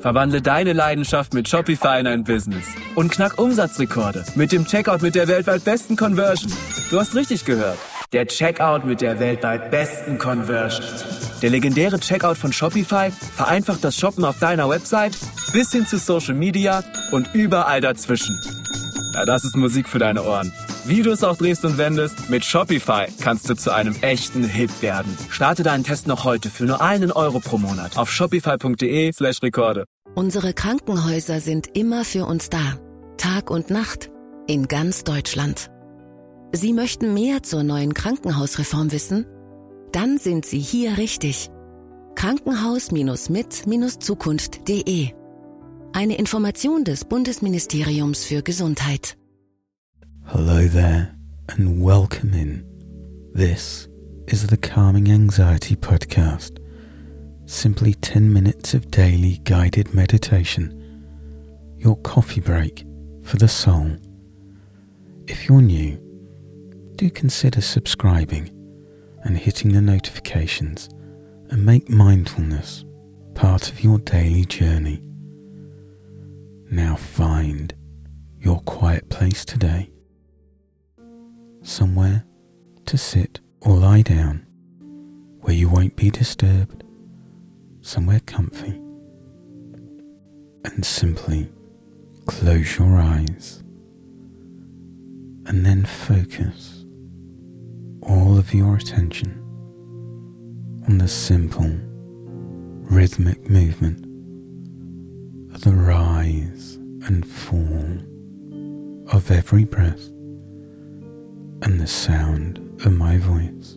Verwandle deine Leidenschaft mit Shopify in ein Business. Und knack Umsatzrekorde mit dem Checkout mit der weltweit besten Conversion. Du hast richtig gehört. Der Checkout mit der weltweit besten Conversion. Der legendäre Checkout von Shopify vereinfacht das Shoppen auf deiner Website bis hin zu Social Media und überall dazwischen. Ja, das ist Musik für deine Ohren. Wie du es auch drehst und wendest, mit Shopify kannst du zu einem echten Hit werden. Starte deinen Test noch heute für nur €1 pro Monat auf shopify.de/Rekorde. Unsere Krankenhäuser sind immer für uns da. Tag und Nacht. In ganz Deutschland. Sie möchten mehr zur neuen Krankenhausreform wissen? Dann sind Sie hier richtig. Krankenhaus-mit-zukunft.de. Eine Information des Bundesministeriums für Gesundheit. Hello there and welcome in. This is the Calming Anxiety Podcast. Simply 10 minutes of daily guided meditation. Your coffee break for the soul. If you're new, do consider subscribing and hitting the notifications and make mindfulness part of your daily journey. Now find your quiet place today. Somewhere to sit or lie down where you won't be disturbed, somewhere comfy, and simply close your eyes and then focus all of your attention on the simple rhythmic movement of the rise and fall of every breath and the sound of my voice.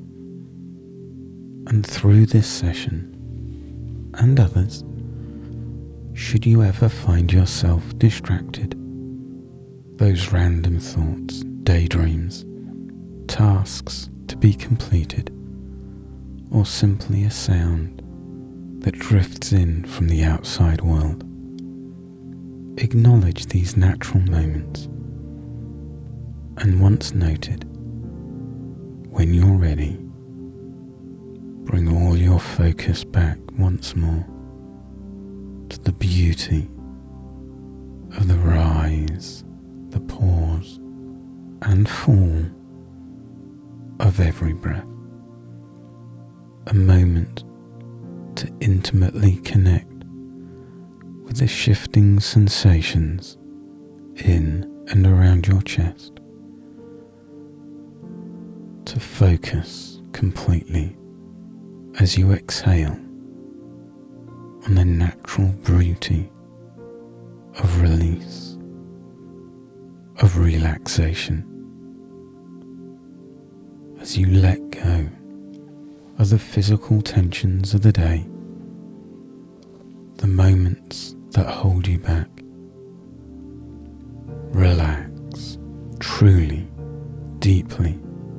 And through this session and others, should you ever find yourself distracted, those random thoughts, daydreams, tasks to be completed, or simply a sound that drifts in from the outside world, acknowledge these natural moments. And once noted, when you're ready, bring all your focus back once more to the beauty of the rise, the pause and fall of every breath. A moment to intimately connect with the shifting sensations in and around your chest. To focus completely as you exhale on the natural beauty of release, of relaxation, as you let go of the physical tensions of the day, the moments that hold you back. Relax truly, deeply.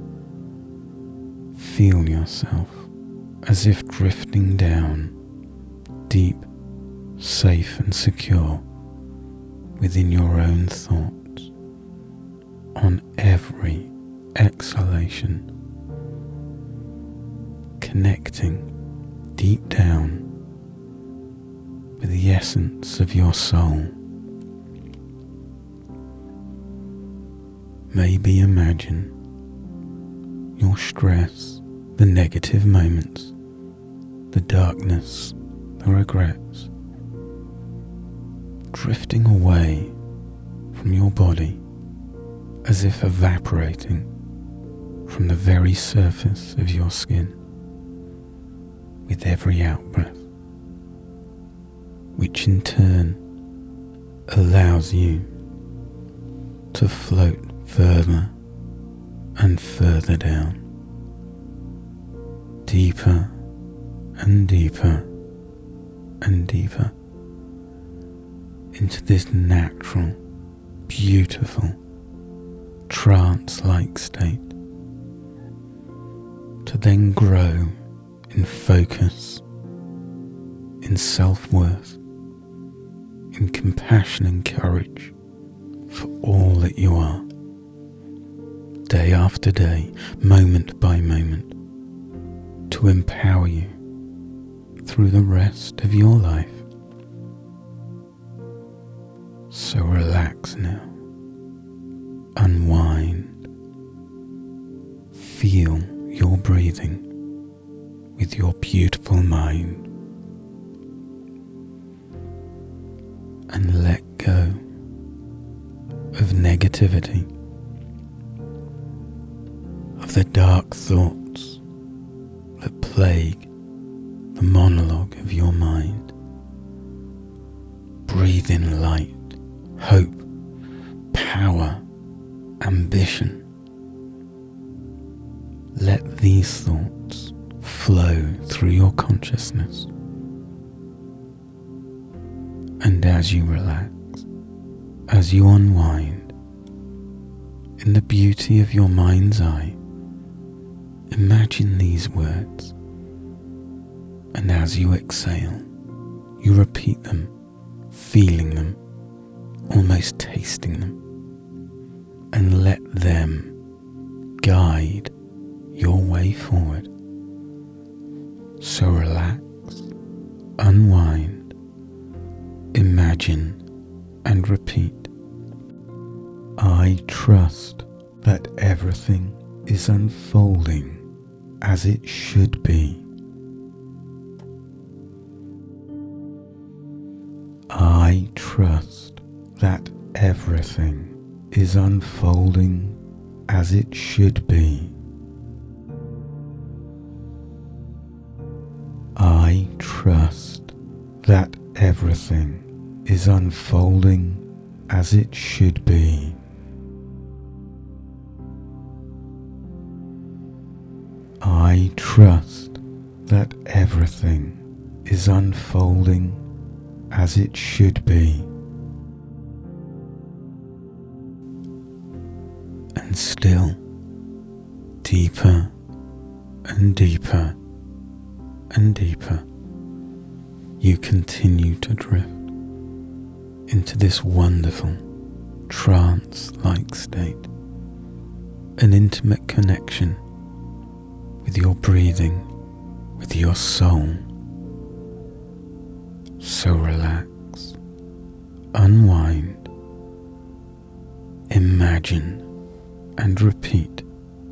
Feel yourself as if drifting down, deep, safe and secure within your own thoughts on every exhalation, connecting deep down with the essence of your soul. Maybe imagine your stress, the negative moments, the darkness, the regrets, drifting away from your body as if evaporating from the very surface of your skin with every out-breath, which in turn allows you to float further and further down, deeper and deeper and deeper into this natural, beautiful, trance-like state, to then grow in focus, in self-worth, in compassion and courage for all that you are, day after day, moment by moment, to empower you through the rest of your life So relax now. Unwind. Feel your breathing with your beautiful mind. And let go of negativity, of the dark thoughts that plague the monologue of your mind. Breathe in light, hope, power, ambition. Let these thoughts flow through your consciousness. And as you relax, as you unwind, in the beauty of your mind's eye, imagine these words. And as you exhale, you repeat them, feeling them, almost tasting them, and let them guide your way forward. So relax, unwind, imagine and repeat. I trust that everything is unfolding as it should be. I trust that everything is unfolding as it should be. I trust that everything is unfolding as it should be. I trust that everything is unfolding as it should be. And still, deeper and deeper and deeper, you continue to drift into this wonderful trance-like state, an intimate connection with your breathing, with your soul. So relax, unwind, imagine and repeat.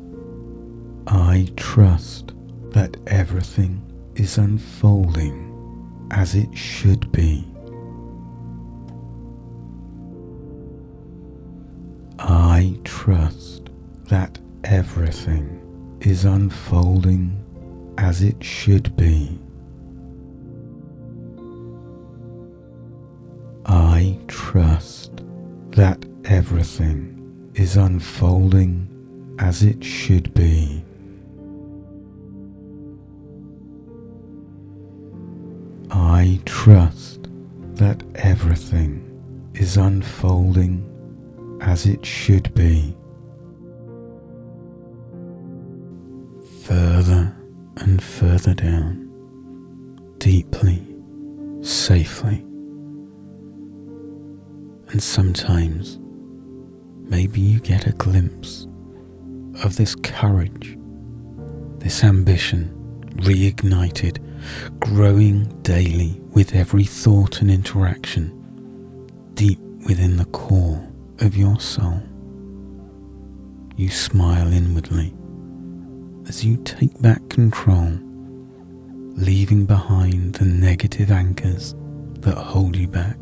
I trust that everything is unfolding as it should be. I trust that everything is unfolding as it should be. I trust that everything is unfolding as it should be. I trust that everything is unfolding as it should be. Further and further down, deeply, safely. And sometimes, maybe you get a glimpse of this courage, this ambition, reignited, growing daily with every thought and interaction, deep within the core of your soul. You smile inwardly as you take back control, leaving behind the negative anchors that hold you back.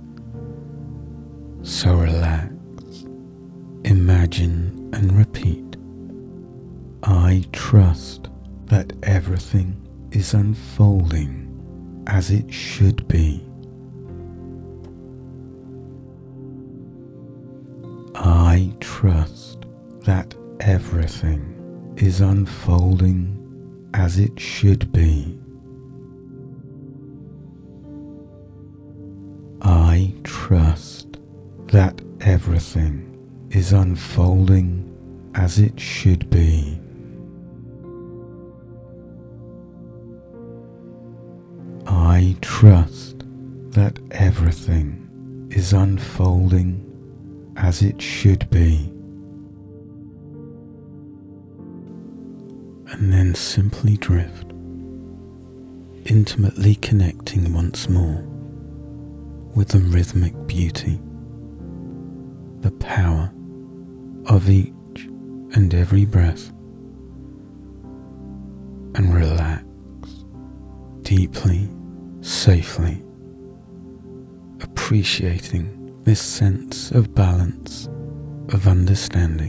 So relax, imagine and repeat. I trust that everything is unfolding as it should be. I trust that everything is unfolding as it should be. I trust that everything is unfolding as it should be. I trust that everything is unfolding as it should be. And then simply drift, intimately connecting once more with the rhythmic beauty the power of each and every breath and relax deeply, safely, appreciating this sense of balance, of understanding.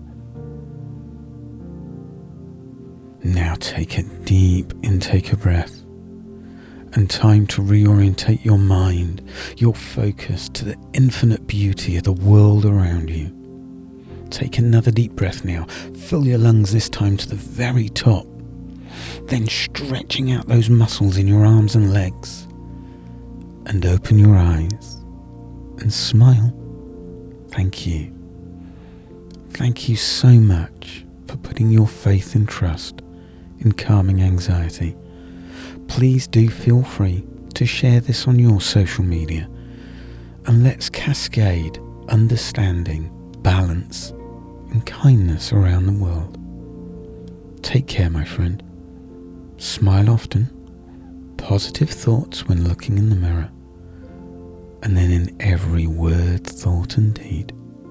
Now take a deep intake of breath and time to reorientate your mind, your focus to the infinite beauty of the world around you. Take another deep breath now. Fill your lungs this time to the very top. Then stretching out those muscles in your arms and legs. And open your eyes and smile. Thank you. Thank you so much for putting your faith and trust in Calming Anxiety. Please do feel free to share this on your social media, and let's cascade understanding, balance, and kindness around the world. Take care, my friend. Smile often, positive thoughts when looking in the mirror, and then in every word, thought, and deed,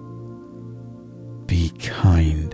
be kind.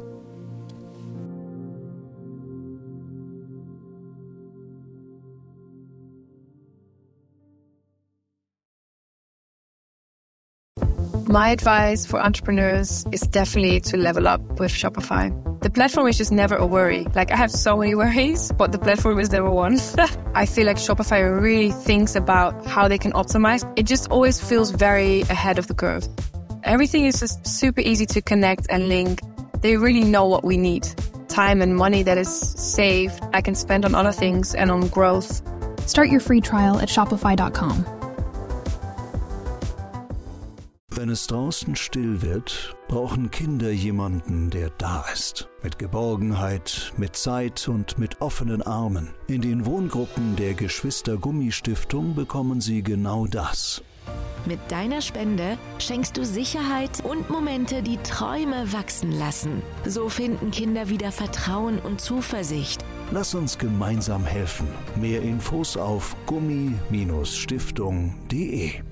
My advice for entrepreneurs is definitely to level up with Shopify. The platform is just never a worry. Like, I have so many worries, but the platform is never one. I feel like Shopify really thinks about how they can optimize. It just always feels very ahead of the curve. Everything is just super easy to connect and link. They really know what we need. Time and money that is saved, I can spend on other things and on growth. Start your free trial at shopify.com. Wenn es draußen still wird, brauchen Kinder jemanden, der da ist. Mit Geborgenheit, mit Zeit und mit offenen Armen. In den Wohngruppen der Geschwister-Gummi-Stiftung bekommen sie genau das. Mit deiner Spende schenkst du Sicherheit und Momente, die Träume wachsen lassen. So finden Kinder wieder Vertrauen und Zuversicht. Lass uns gemeinsam helfen. Mehr Infos auf gummi-stiftung.de